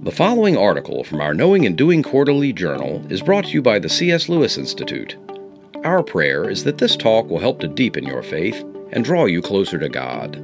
The following article from our Knowing and Doing Quarterly Journal is brought to you by the C.S. Lewis Institute. Our prayer is that this talk will help to deepen your faith and draw you closer to God.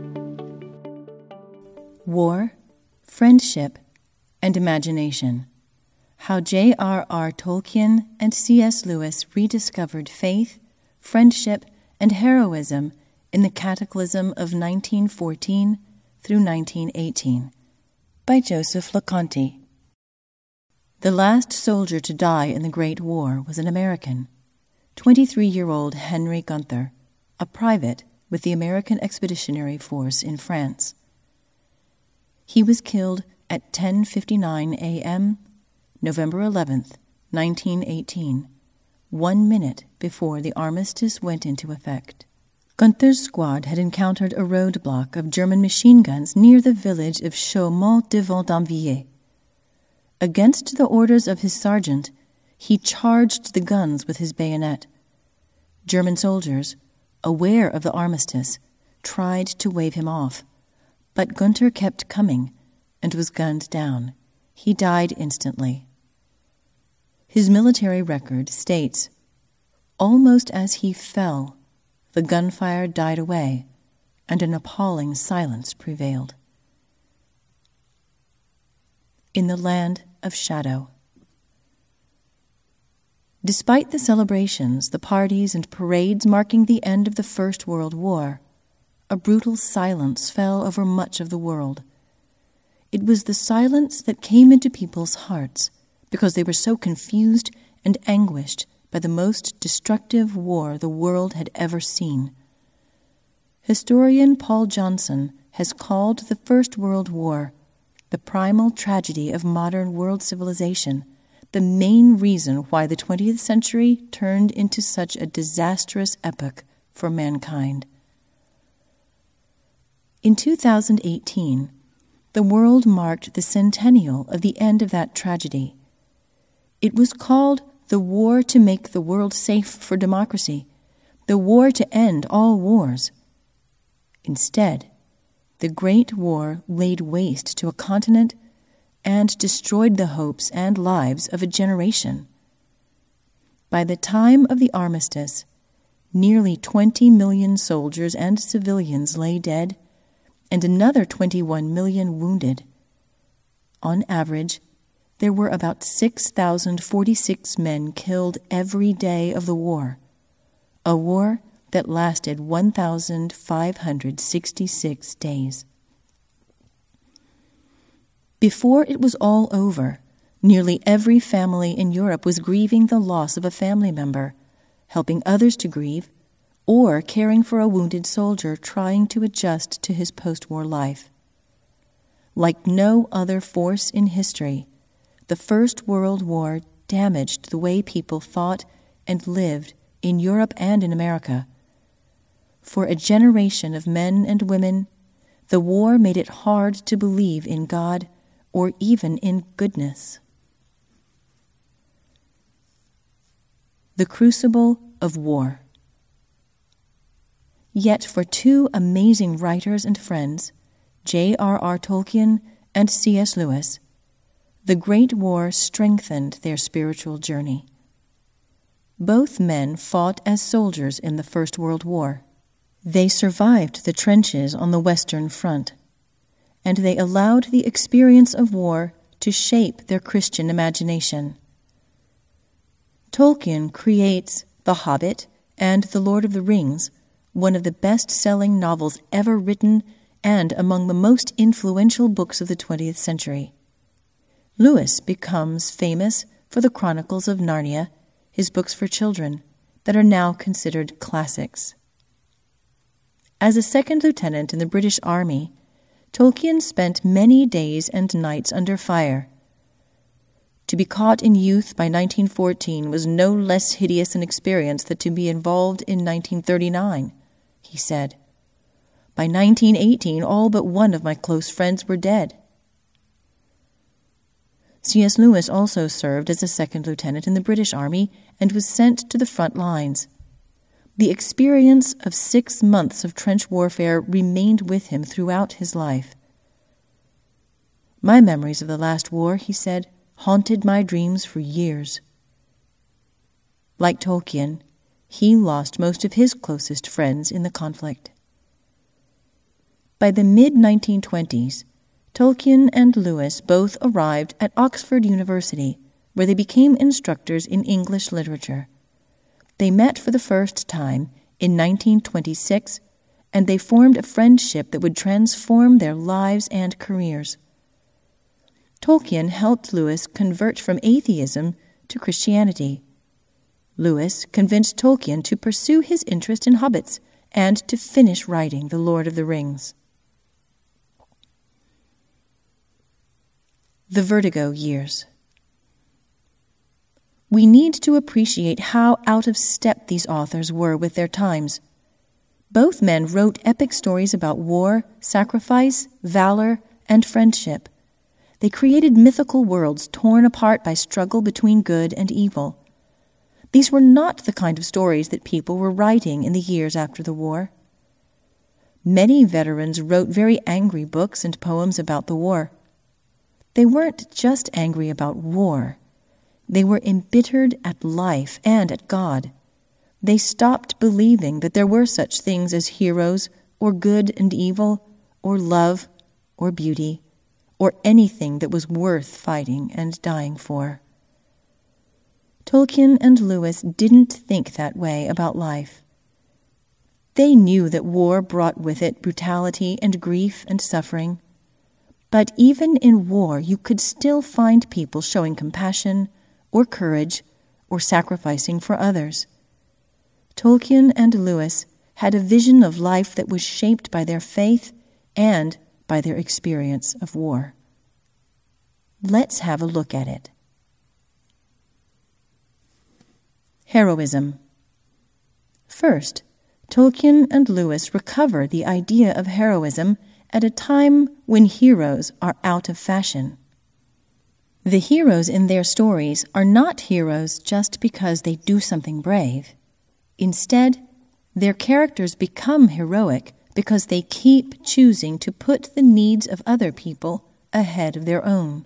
War, Friendship, and Imagination. How J.R.R. Tolkien and C.S. Lewis rediscovered faith, friendship, and heroism in the Cataclysm of 1914 through 1918. By Joseph LeConte. The last soldier to die in the Great War was an American, 23-year-old Henry Gunther, a private with the American Expeditionary Force in France. He was killed at 10:59 a.m., November 11th, 1918, 1 minute before the armistice went into effect. Gunther's squad had encountered a roadblock of German machine guns near the village of Chaumont-devant-Envilliers. Against the orders of his sergeant, he charged the guns with his bayonet. German soldiers, aware of the armistice, tried to wave him off, but Gunther kept coming and was gunned down. He died instantly. His military record states, "Almost as he fell, the gunfire died away, and an appalling silence prevailed." In the Land of Shadow. Despite the celebrations, the parties and parades marking the end of the First World War, a brutal silence fell over much of the world. It was the silence that came into people's hearts because they were so confused and anguished by the most destructive war the world had ever seen. Historian Paul Johnson has called the First World War the primal tragedy of modern world civilization, the main reason why the 20th century turned into such a disastrous epoch for mankind. In 2018, the world marked the centennial of the end of that tragedy. It was called the war to make the world safe for democracy, the war to end all wars. Instead, the Great War laid waste to a continent and destroyed the hopes and lives of a generation. By the time of the armistice, nearly 20 million soldiers and civilians lay dead, and another 21 million wounded. On average, there were about 6,046 men killed every day of the war, a war that lasted 1,566 days. Before it was all over, nearly every family in Europe was grieving the loss of a family member, helping others to grieve, or caring for a wounded soldier trying to adjust to his post-war life. Like no other force in history, the First World War damaged the way people thought and lived in Europe and in America. For a generation of men and women, the war made it hard to believe in God or even in goodness. The Crucible of War. Yet for two amazing writers and friends, J.R.R. Tolkien and C.S. Lewis, the Great War strengthened their spiritual journey. Both men fought as soldiers in the First World War. They survived the trenches on the Western Front, and they allowed the experience of war to shape their Christian imagination. Tolkien creates The Hobbit and The Lord of the Rings, one of the best-selling novels ever written and among the most influential books of the 20th century. Lewis becomes famous for the Chronicles of Narnia, his books for children, that are now considered classics. As a second lieutenant in the British Army, Tolkien spent many days and nights under fire. To be caught in youth by 1914 was no less hideous an experience than to be involved in 1939, he said. By 1918, all but one of my close friends were dead. C.S. Lewis also served as a second lieutenant in the British Army and was sent to the front lines. The experience of 6 months of trench warfare remained with him throughout his life. My memories of the last war, he said, haunted my dreams for years. Like Tolkien, he lost most of his closest friends in the conflict. By the mid-1920s, Tolkien and Lewis both arrived at Oxford University, where they became instructors in English literature. They met for the first time in 1926, and they formed a friendship that would transform their lives and careers. Tolkien helped Lewis convert from atheism to Christianity. Lewis convinced Tolkien to pursue his interest in hobbits and to finish writing The Lord of the Rings. The Vertigo Years. We need to appreciate how out of step these authors were with their times. Both men wrote epic stories about war, sacrifice, valor, and friendship. They created mythical worlds torn apart by struggle between good and evil. These were not the kind of stories that people were writing in the years after the war. Many veterans wrote very angry books and poems about the war. They weren't just angry about war. They were embittered at life and at God. They stopped believing that there were such things as heroes, or good and evil, or love, or beauty, or anything that was worth fighting and dying for. Tolkien and Lewis didn't think that way about life. They knew that war brought with it brutality and grief and suffering. But even in war, you could still find people showing compassion, or courage, or sacrificing for others. Tolkien and Lewis had a vision of life that was shaped by their faith and by their experience of war. Let's have a look at it. Heroism. First, Tolkien and Lewis recover the idea of heroism at a time when heroes are out of fashion. The heroes in their stories are not heroes just because they do something brave. Instead, their characters become heroic because they keep choosing to put the needs of other people ahead of their own.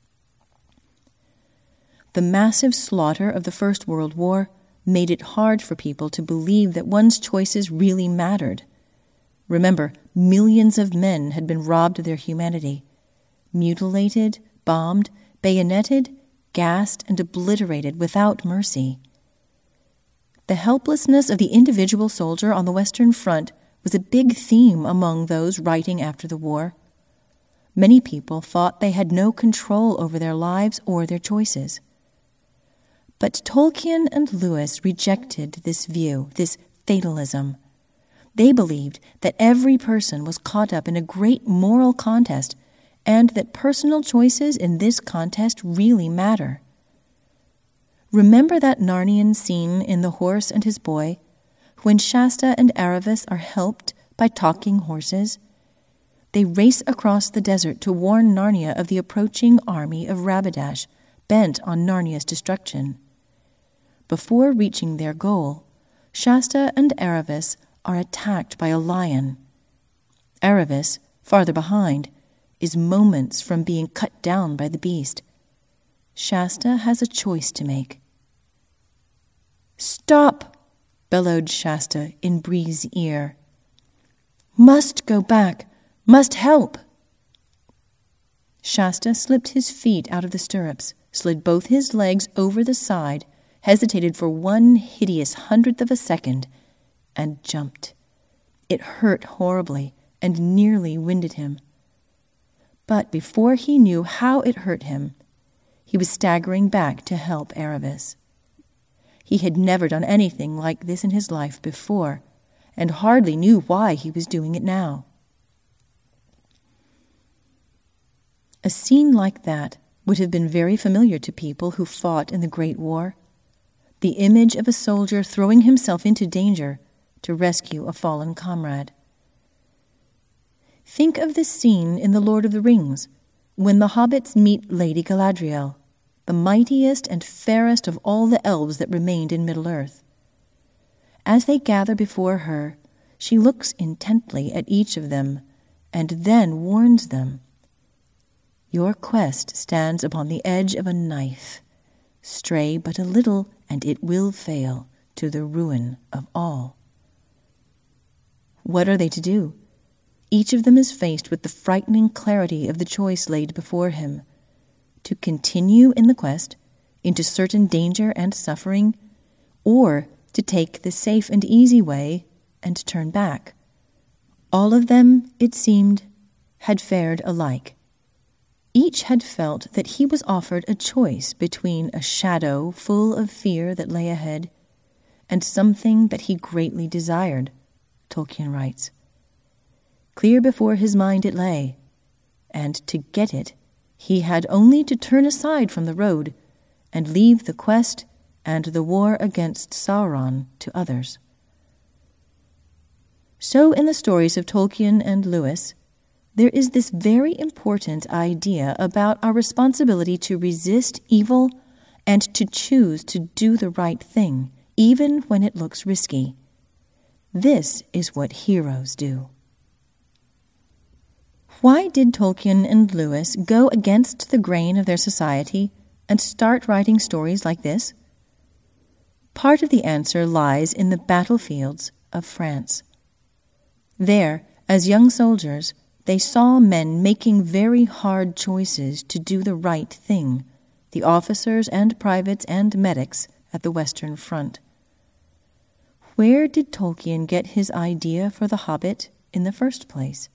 The massive slaughter of the First World War made it hard for people to believe that one's choices really mattered. Remember, millions of men had been robbed of their humanity, mutilated, bombed, bayoneted, gassed, and obliterated without mercy. The helplessness of the individual soldier on the Western Front was a big theme among those writing after the war. Many people thought they had no control over their lives or their choices. But Tolkien and Lewis rejected this view, this fatalism. They believed that every person was caught up in a great moral contest and that personal choices in this contest really matter. Remember that Narnian scene in The Horse and His Boy, when Shasta and Aravis are helped by talking horses? They race across the desert to warn Narnia of the approaching army of Rabadash, bent on Narnia's destruction. Before reaching their goal, Shasta and Aravis are attacked by a lion. Aravis, farther behind, is moments from being cut down by the beast. Shasta has a choice to make. "Stop!" bellowed Shasta in Bree's ear. "Must go back, must help." Shasta slipped his feet out of the stirrups, slid both his legs over the side, hesitated for one hideous hundredth of a second, and jumped. It hurt horribly and nearly winded him. But before he knew how it hurt him, he was staggering back to help Aravis. He had never done anything like this in his life before, and hardly knew why he was doing it now. A scene like that would have been very familiar to people who fought in the Great War. The image of a soldier throwing himself into danger to rescue a fallen comrade. Think of this scene in The Lord of the Rings, when the hobbits meet Lady Galadriel, the mightiest and fairest of all the elves that remained in Middle-earth. As they gather before her, she looks intently at each of them and then warns them. your quest stands upon the edge of a knife. Stray but a little, and it will fail, to the ruin of all. What are they to do? Each of them is faced with the frightening clarity of the choice laid before him: to continue in the quest, into certain danger and suffering, or to take the safe and easy way and turn back. All of them, it seemed, had fared alike. Each had felt that he was offered a choice between a shadow full of fear that lay ahead and something that he greatly desired, Tolkien writes. Clear before his mind it lay, and to get it, he had only to turn aside from the road and leave the quest and the war against Sauron to others. So in the stories of Tolkien and Lewis, there is this very important idea about our responsibility to resist evil and to choose to do the right thing, even when it looks risky. This is what heroes do. Why did Tolkien and Lewis go against the grain of their society and start writing stories like this? Part of the answer lies in the battlefields of France. There, as young soldiers, they saw men making very hard choices to do the right thing, the officers and privates and medics at the Western Front. Where did Tolkien get his idea for The Hobbit in the first place?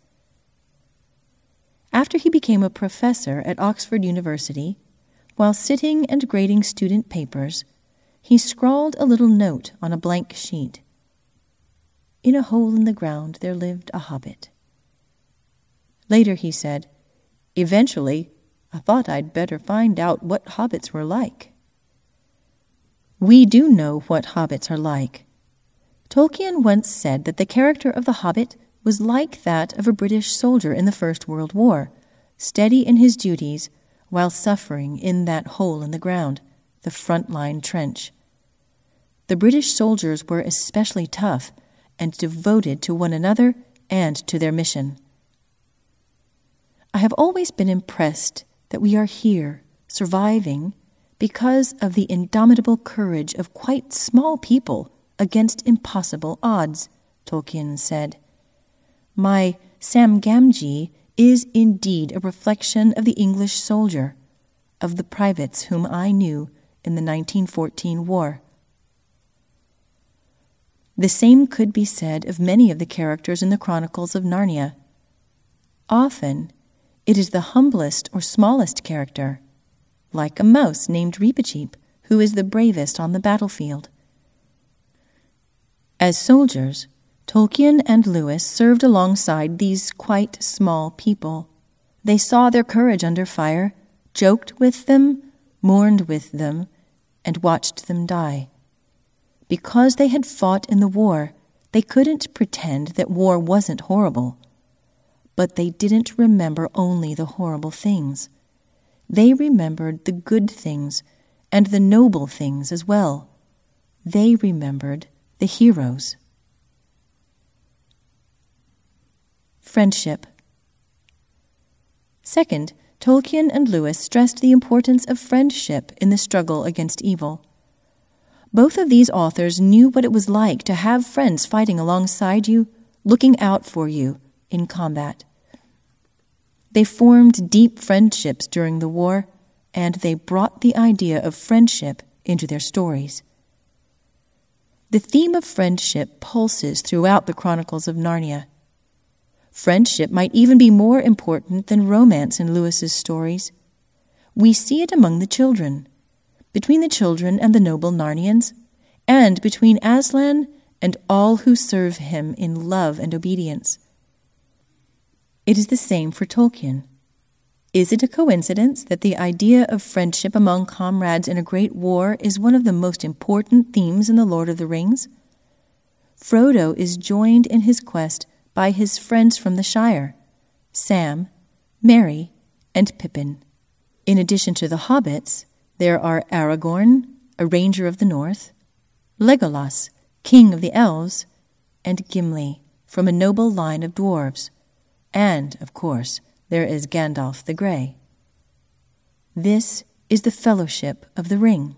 After he became a professor at Oxford University, while sitting and grading student papers, he scrawled a little note on a blank sheet. In a hole in the ground there lived a hobbit. Later he said, "Eventually, I thought I'd better find out what hobbits were like." We do know what hobbits are like. Tolkien once said that the character of the hobbit was like that of a British soldier in the First World War, steady in his duties while suffering in that hole in the ground, the front-line trench. The British soldiers were especially tough and devoted to one another and to their mission. I have always been impressed that we are here, surviving, because of the indomitable courage of quite small people against impossible odds, Tolkien said. My Sam Gamgee is indeed a reflection of the English soldier, of the privates whom I knew in the 1914 war. The same could be said of many of the characters in the Chronicles of Narnia. Often, it is the humblest or smallest character, like a mouse named Reepicheep, who is the bravest on the battlefield. As soldiers, Tolkien and Lewis served alongside these quite small people. They saw their courage under fire, joked with them, mourned with them, and watched them die. Because they had fought in the war, they couldn't pretend that war wasn't horrible. But they didn't remember only the horrible things. They remembered the good things and the noble things as well. They remembered the heroes. Friendship. Second, Tolkien and Lewis stressed the importance of friendship in the struggle against evil. Both of these authors knew what it was like to have friends fighting alongside you, looking out for you in combat. They formed deep friendships during the war, and they brought the idea of friendship into their stories. The theme of friendship pulses throughout the Chronicles of Narnia. Friendship might even be more important than romance in Lewis's stories. We see it among the children, between the children and the noble Narnians, and between Aslan and all who serve him in love and obedience. It is the same for Tolkien. Is it a coincidence that the idea of friendship among comrades in a great war is one of the most important themes in The Lord of the Rings? Frodo is joined in his quest by his friends from the Shire, Sam, Merry, and Pippin. In addition to the hobbits, there are Aragorn, a ranger of the north, Legolas, king of the elves, and Gimli, from a noble line of dwarves. And, of course, there is Gandalf the Grey. This is the fellowship of the ring.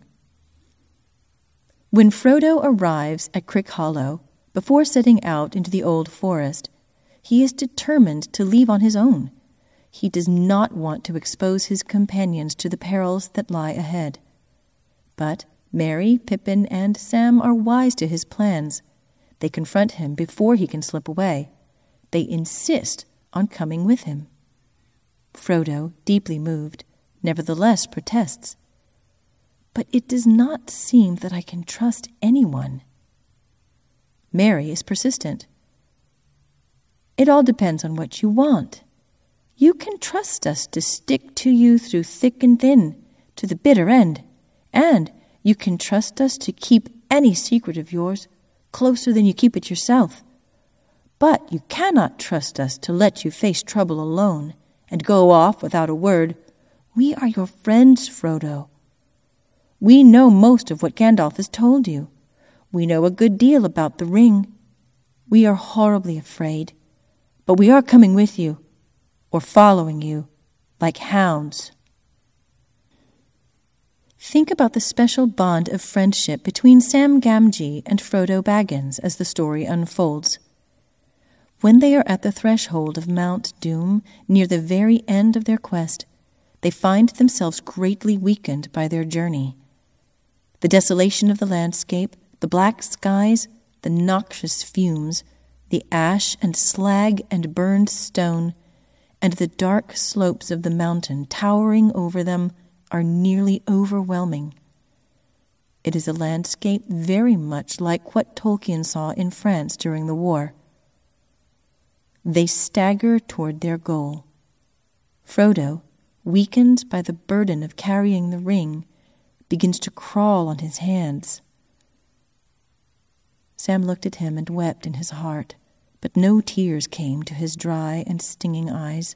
When Frodo arrives at Crickhollow, before setting out into the old forest, he is determined to leave on his own. He does not want to expose his companions to the perils that lie ahead. But Merry, Pippin, and Sam are wise to his plans. They confront him before he can slip away. They insist on coming with him. Frodo, deeply moved, nevertheless protests. But it does not seem that I can trust anyone. Merry is persistent. It all depends on what you want. You can trust us to stick to you through thick and thin, to the bitter end, and you can trust us to keep any secret of yours closer than you keep it yourself. But you cannot trust us to let you face trouble alone and go off without a word. We are your friends, Frodo. We know most of what Gandalf has told you. We know a good deal about the ring. We are horribly afraid, but we are coming with you, or following you, like hounds. Think about the special bond of friendship between Sam Gamgee and Frodo Baggins as the story unfolds. When they are at the threshold of Mount Doom, near the very end of their quest, they find themselves greatly weakened by their journey. The desolation of the landscape, the black skies, the noxious fumes, the ash and slag and burned stone, and the dark slopes of the mountain towering over them are nearly overwhelming. It is a landscape very much like what Tolkien saw in France during the war. They stagger toward their goal. Frodo, weakened by the burden of carrying the ring, begins to crawl on his hands. Sam looked at him and wept in his heart, but no tears came to his dry and stinging eyes.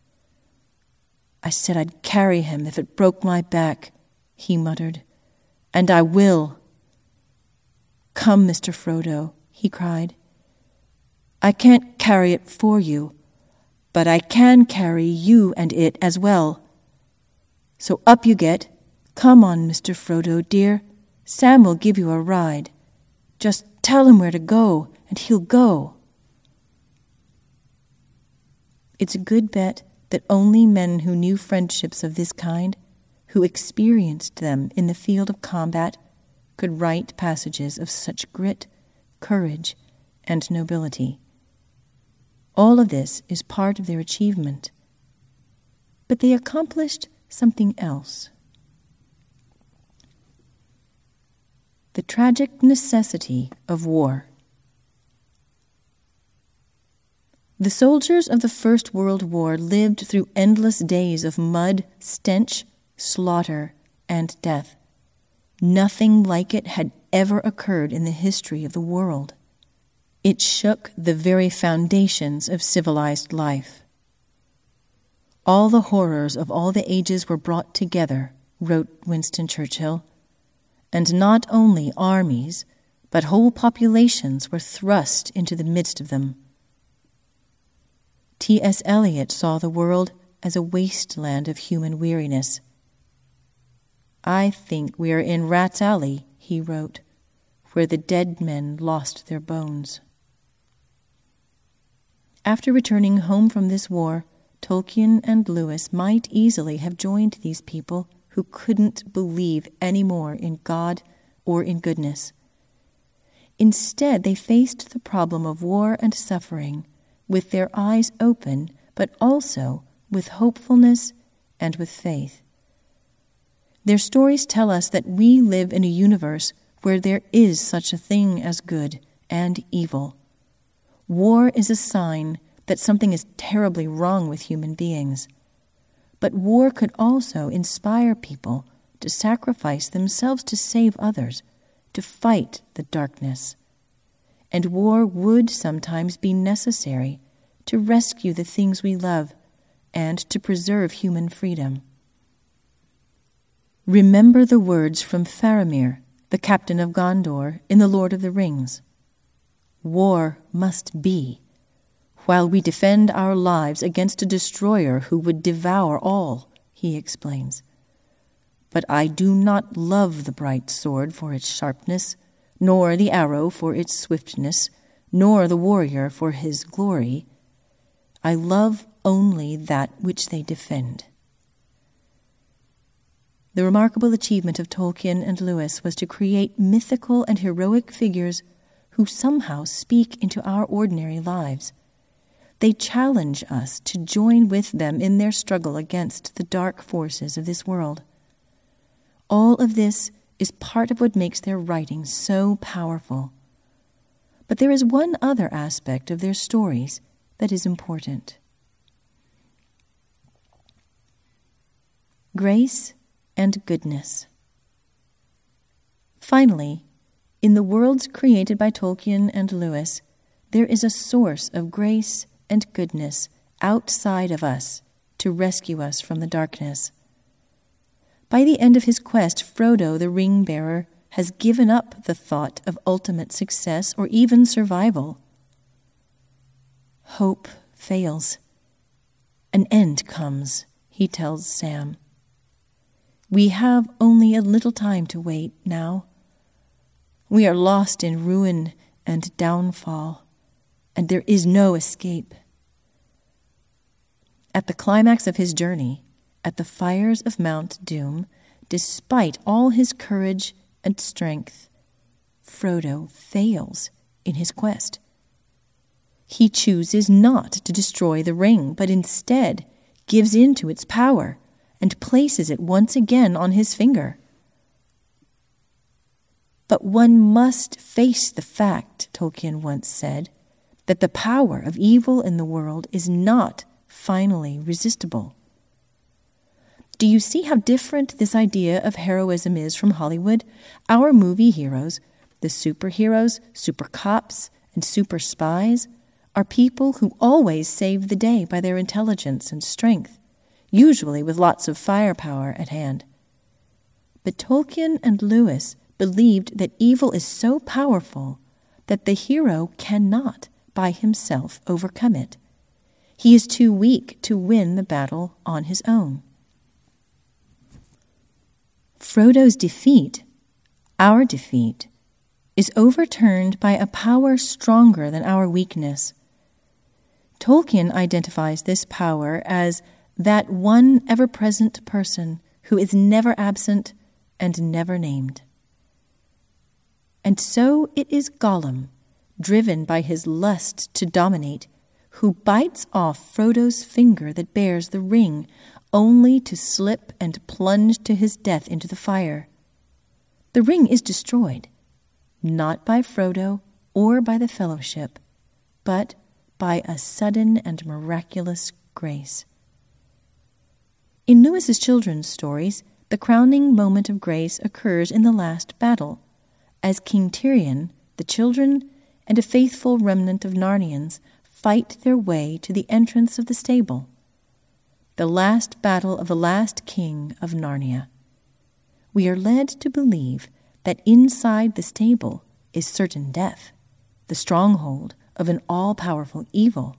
I said I'd carry him if it broke my back, he muttered, and I will. Come, Mr. Frodo, he cried. I can't carry it for you, but I can carry you and it as well. So up you get. Come on, Mr. Frodo, dear. Sam will give you a ride. Just tell him where to go, and he'll go. It's a good bet that only men who knew friendships of this kind, who experienced them in the field of combat, could write passages of such grit, courage, and nobility. All of this is part of their achievement. But they accomplished something else. The tragic necessity of war. The soldiers of the First World War lived through endless days of mud, stench, slaughter, and death. Nothing like it had ever occurred in the history of the world. It shook the very foundations of civilized life. All the horrors of all the ages were brought together, wrote Winston Churchill, and not only armies, but whole populations were thrust into the midst of them. T.S. Eliot saw the world as a wasteland of human weariness. I think we are in Rat's Alley, he wrote, where the dead men lost their bones. After returning home from this war, Tolkien and Lewis might easily have joined these people who couldn't believe any more in God or in goodness. Instead, they faced the problem of war and suffering with their eyes open, but also with hopefulness and with faith. Their stories tell us that we live in a universe where there is such a thing as good and evil. War is a sign that something is terribly wrong with human beings. But war could also inspire people to sacrifice themselves to save others, to fight the darkness. And war would sometimes be necessary to rescue the things we love and to preserve human freedom. Remember the words from Faramir, the captain of Gondor, in The Lord of the Rings. War must be, while we defend our lives against a destroyer who would devour all, he explains. But I do not love the bright sword for its sharpness, nor the arrow for its swiftness, nor the warrior for his glory. I love only that which they defend. The remarkable achievement of Tolkien and Lewis was to create mythical and heroic figures who somehow speak into our ordinary lives. They challenge us to join with them in their struggle against the dark forces of this world. All of this is part of what makes their writing so powerful. But there is one other aspect of their stories that is important. Grace and goodness. Finally, in the worlds created by Tolkien and Lewis, there is a source of grace and goodness outside of us to rescue us from the darkness. By the end of his quest, Frodo, the ring-bearer, has given up the thought of ultimate success or even survival. Hope fails. An end comes, he tells Sam. We have only a little time to wait now. We are lost in ruin and downfall, and there is no escape. At the climax of his journey, at the fires of Mount Doom, despite all his courage and strength, Frodo fails in his quest. He chooses not to destroy the ring, but instead gives in to its power and places it once again on his finger. But one must face the fact, Tolkien once said, that the power of evil in the world is not finally resistible. Do you see how different this idea of heroism is from Hollywood? Our movie heroes, the superheroes, super cops, and super spies, are people who always save the day by their intelligence and strength, usually with lots of firepower at hand. But Tolkien and Lewis believed that evil is so powerful that the hero cannot by himself overcome it. He is too weak to win the battle on his own. Frodo's defeat, our defeat, is overturned by a power stronger than our weakness. Tolkien identifies this power as that one ever-present person who is never absent and never named. And so it is Gollum, driven by his lust to dominate, who bites off Frodo's finger that bears the ring, only to slip and plunge to his death into the fire. The ring is destroyed, not by Frodo or by the Fellowship, but by a sudden and miraculous grace. In Lewis's children's stories, the crowning moment of grace occurs in the last battle, as King Tirion, the children, and a faithful remnant of Narnians fight their way to the entrance of the stable, the last battle of the last king of Narnia. We are led to believe that inside the stable is certain death, the stronghold of an all-powerful evil.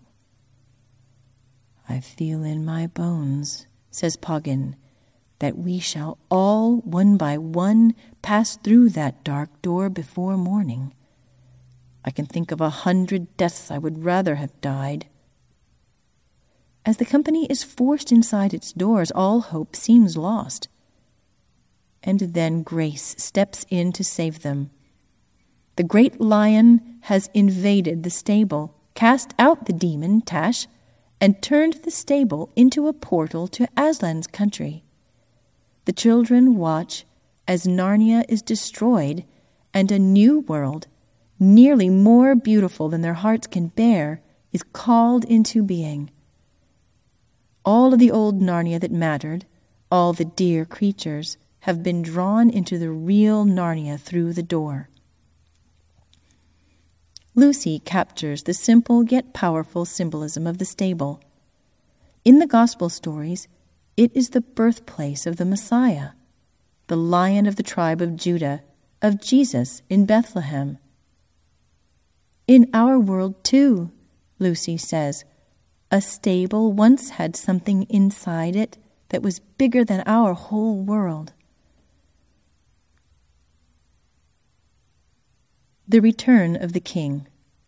I feel in my bones, says Poggin, that we shall all, one by one, pass through that dark door before morning. I can think of 100 deaths I would rather have died. As the company is forced inside its doors, all hope seems lost. And then Grace steps in to save them. The great lion has invaded the stable, cast out the demon, Tash, and turned the stable into a portal to Aslan's country. The children watch as Narnia is destroyed and a new world, nearly more beautiful than their hearts can bear, is called into being. All of the old Narnia that mattered, all the dear creatures, have been drawn into the real Narnia through the door. Lucy captures the simple yet powerful symbolism of the stable. In the Gospel stories, it is the birthplace of the Messiah, the Lion of the tribe of Judah, of Jesus in Bethlehem. In our world, too, Lucy says, a stable once had something inside it that was bigger than our whole world. The Return of the King.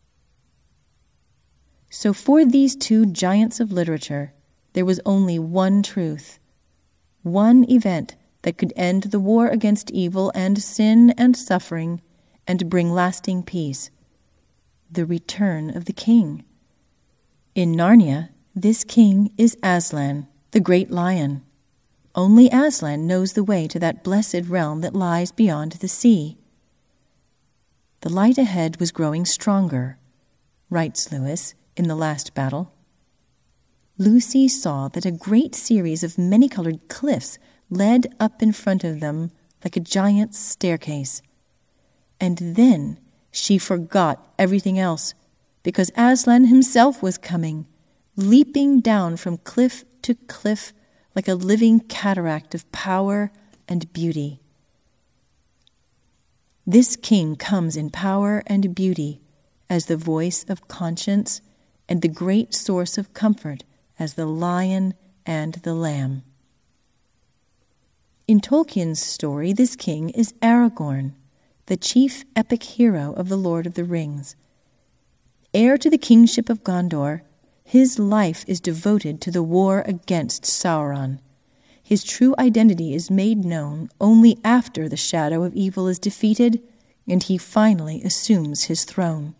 So for these two giants of literature, there was only one truth, one event that could end the war against evil and sin and suffering and bring lasting peace: the return of the king. In Narnia, this king is Aslan, the great lion. Only Aslan knows the way to that blessed realm that lies beyond the sea. The light ahead was growing stronger, writes Lewis in The Last Battle. Lucy saw that a great series of many-colored cliffs led up in front of them like a giant's staircase. And then she forgot everything else, because Aslan himself was coming, leaping down from cliff to cliff like a living cataract of power and beauty. This king comes in power and beauty as the voice of conscience and the great source of comfort as the lion and the lamb. In Tolkien's story, this king is Aragorn, the chief epic hero of The Lord of the Rings. Heir to the kingship of Gondor, his life is devoted to the war against Sauron. His true identity is made known only after the shadow of evil is defeated and he finally assumes his throne.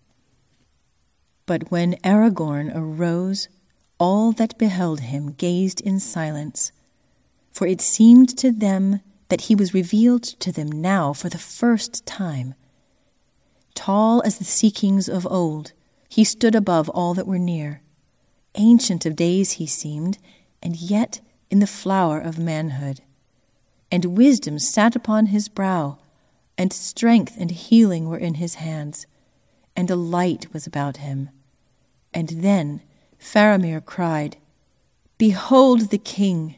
But when Aragorn arose, all that beheld him gazed in silence, for it seemed to them that he was revealed to them now for the first time. Tall as the Sea Kings of old, he stood above all that were near. Ancient of days he seemed, and yet in the flower of manhood. And wisdom sat upon his brow, and strength and healing were in his hands, and a light was about him. And then Faramir cried, "Behold the king!"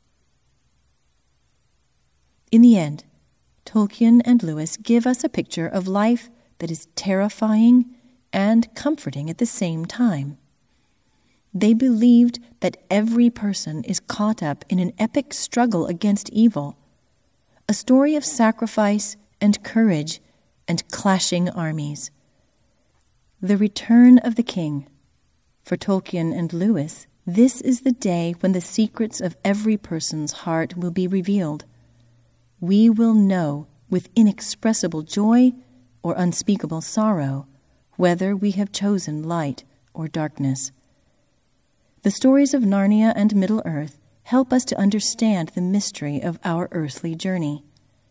In the end, Tolkien and Lewis give us a picture of life that is terrifying and comforting at the same time. They believed that every person is caught up in an epic struggle against evil, a story of sacrifice and courage and clashing armies. The return of the king. For Tolkien and Lewis, this is the day when the secrets of every person's heart will be revealed. We will know with inexpressible joy or unspeakable sorrow whether we have chosen light or darkness. The stories of Narnia and Middle-earth help us to understand the mystery of our earthly journey.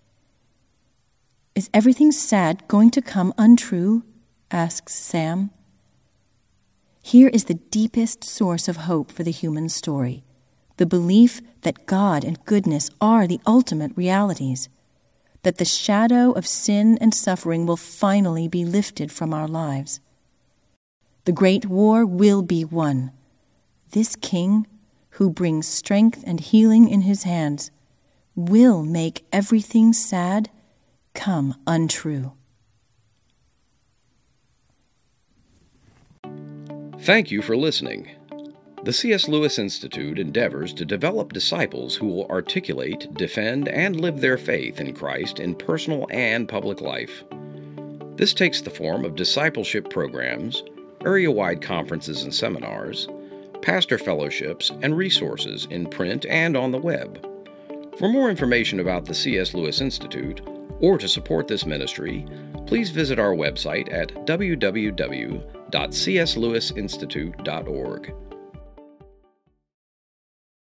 "Is everything sad going to come untrue?" asks Sam. Here is the deepest source of hope for the human story, the belief that God and goodness are the ultimate realities, that the shadow of sin and suffering will finally be lifted from our lives. The great war will be won. This king, who brings strength and healing in his hands, will make everything sad come untrue. Thank you for listening. The C.S. Lewis Institute endeavors to develop disciples who will articulate, defend, and live their faith in Christ in personal and public life. This takes the form of discipleship programs, area-wide conferences and seminars, pastor fellowships, and resources in print and on the web. For more information about the C.S. Lewis Institute, or to support this ministry, please visit our website at www.cslewisinstitute.org.